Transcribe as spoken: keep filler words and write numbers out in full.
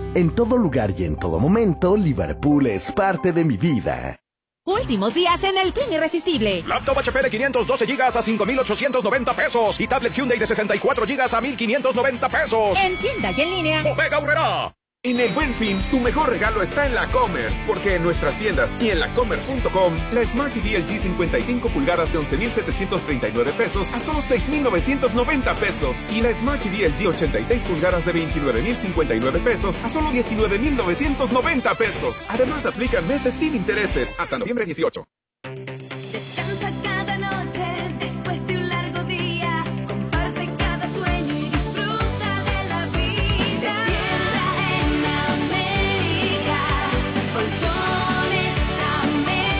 En todo lugar y en todo momento, Liverpool es parte de mi vida. Últimos días en el fin irresistible. Laptop H P de quinientos doce gigas a cinco mil ochocientos noventa pesos. Y tablet Hyundai de sesenta y cuatro gigas a mil quinientos noventa pesos. En tienda y en línea. Bodega Aurrerá. En el Buen Fin, tu mejor regalo está en la Comer, porque en nuestras tiendas y en la comer punto com, la Smart T V L G cincuenta y cinco pulgadas de once mil setecientos treinta y nueve pesos a solo seis mil novecientos noventa pesos, y la Smart T V L G ochenta y seis pulgadas de veintinueve mil cincuenta y nueve pesos a solo diecinueve mil novecientos noventa pesos. Además, aplican meses sin intereses hasta noviembre dieciocho.